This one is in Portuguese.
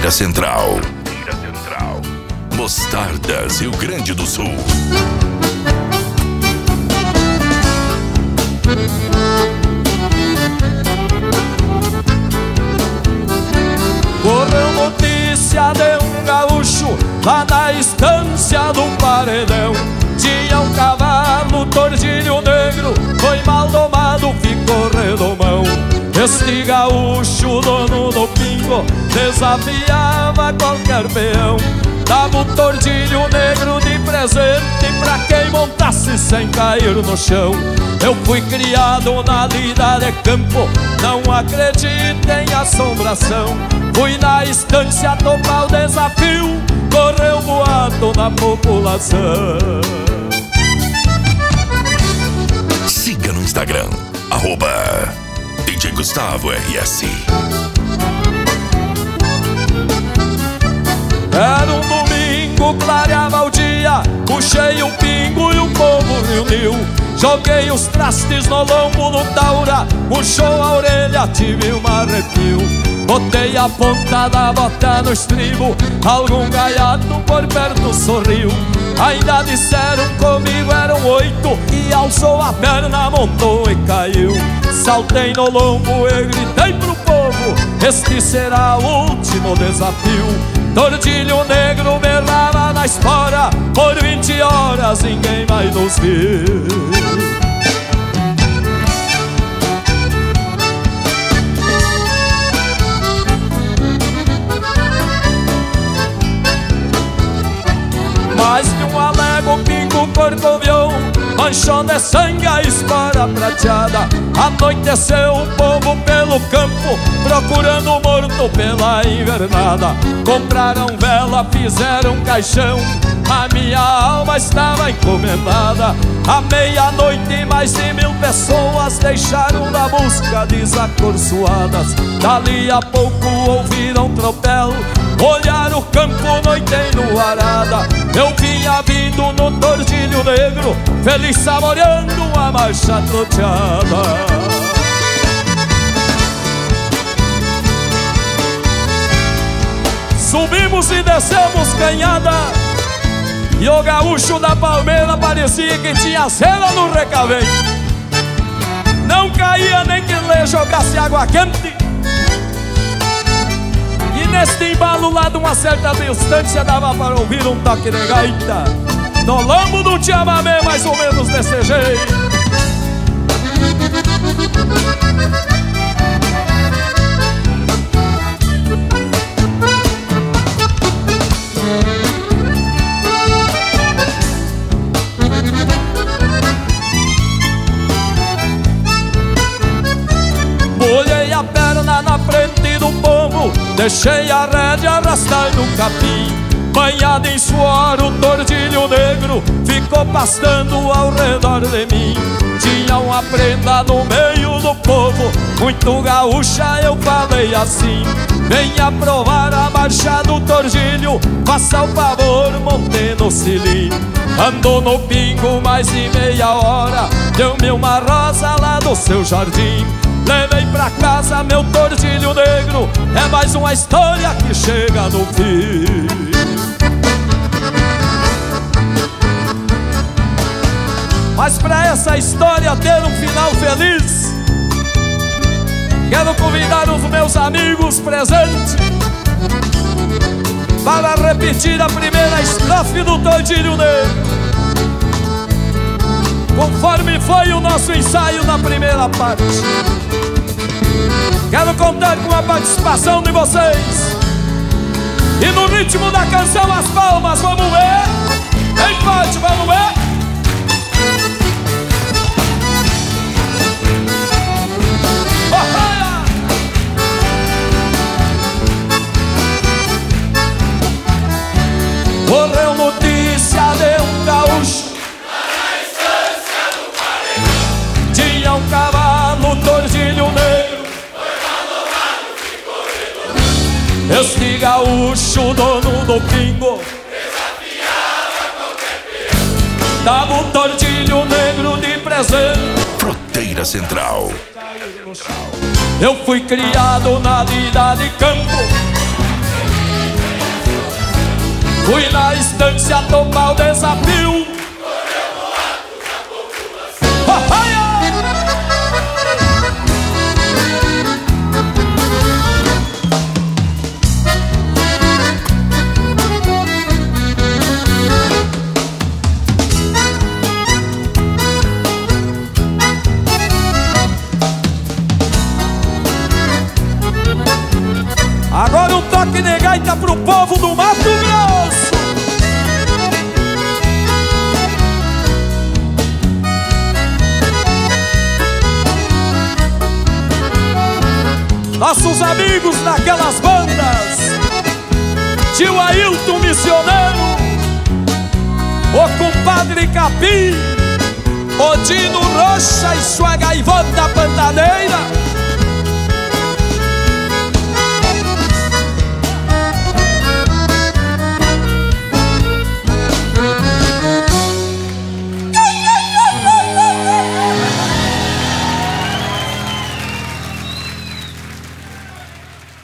Fronteira Central. Mostardas, Rio Grande do Sul. Correu notícia de um gaúcho lá na estância do Paredão. Tinha um cavalo, tordilho negro, foi mal domado, ficou redomão. Este gaúcho, dono do pingo, desafiava qualquer peão. Dava o tordilho negro de presente pra quem montasse sem cair no chão. Eu fui criado na lida de campo, não acredito em assombração. Fui na estância topar o desafio, correu boato na população. Siga no Instagram, @DJ Gustavo RS. Era um domingo, clareava o dia, puxei um pingo e o povo reuniu. Joguei os trastes no lombo do taura, puxou a orelha, tive um arrepio. Botei a ponta da bota no estribo, algum gaiato por perto sorriu. Ainda disseram comigo eram 8, e alçou a perna, montou e caiu. Saltei no lombo e gritei pro povo, este será o último desafio. Tordilho negro berrava na espora, por 20 horas ninguém mais nos viu. Mais que um alego, pingo corcoviou, manchou de sangue a espora prateada. Anoiteceu o povo pelo campo, procurando o morto pela invernada. Compraram vela, fizeram caixão, a minha alma estava encomendada. À meia-noite mais de 1000 pessoas deixaram da busca desacorçoadas. Dali a pouco ouviram tropel, olharam o campo, noite enluarada. Eu vinha vindo no tordilho negro, feliz saboreando a marcha troteada. Subimos e descemos canhada, e o gaúcho da palmeira parecia que tinha cera no recavém. Não caía nem que lhe jogasse água quente. E neste embalo lá de uma certa distância dava para ouvir um toque de gaita. No lombo do chamamé, mais ou menos desse jeito. Molhei a perna na frente do povo, deixei a rédea arrastar no capim. Banhado em suor, o tordilho negro ficou pastando ao redor de mim. Tinha uma prenda no meio do povo, muito gaúcha, eu falei assim: venha provar a marcha do tordilho, faça o favor, monte no cilim. Andou no pingo mais de meia hora, deu-me uma rosa lá do seu jardim. Levei pra casa meu tordilho negro, é mais uma história que chega no fim. Mas pra essa história ter um final feliz, quero convidar os meus amigos presentes para repetir a primeira estrofe do tordilho negro, conforme foi o nosso ensaio na primeira parte. Quero contar com a participação de vocês, e no ritmo da canção as palmas, vamos ver? Bem forte, vamos ver? Correu notícia de um gaúcho lá na estância do Paredão. Tinha um cavalo, tordilho negro, foi mal domado, ficou redomão. Este gaúcho, dono do pingo, desafiava qualquer peão. Dava o tordilho negro de presente. Fronteira Central. Eu fui criado na lida de campo, Fui na estância topar o desafio. Agora um toque de gaita pro povo do Mato Grosso. Nossos amigos daquelas bandas, tio Ailton Missioneiro, o compadre Capim, o Dino Rocha e sua gaivota pantaneira.